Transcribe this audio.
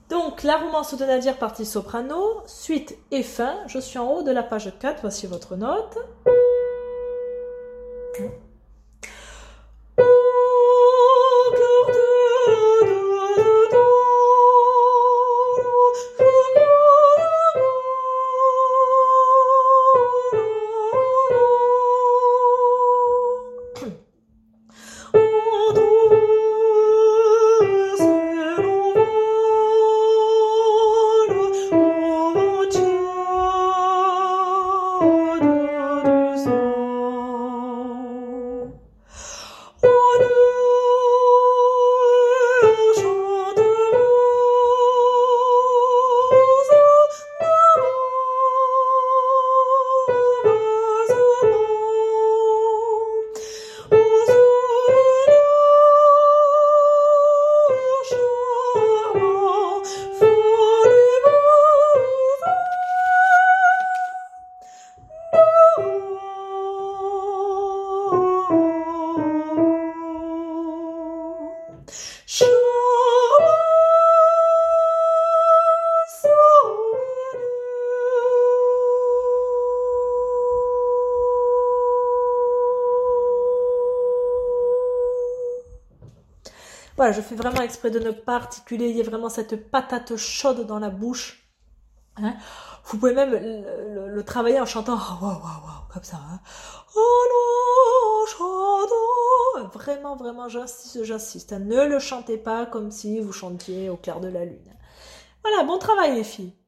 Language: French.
Donc, la romance de Nadir, partie soprano, suite et fin. Je suis en haut de la page 4, voici votre note. Voilà, je fais vraiment exprès de ne pas articuler, il y a vraiment cette patate chaude dans la bouche. Hein. Vous pouvez même le travailler en chantant oh, wow, wow, wow, comme ça. Hein. Oh, non, vraiment, vraiment, j'insiste. Hein. Ne le chantez pas comme si vous chantiez au clair de la lune. Voilà, bon travail les filles.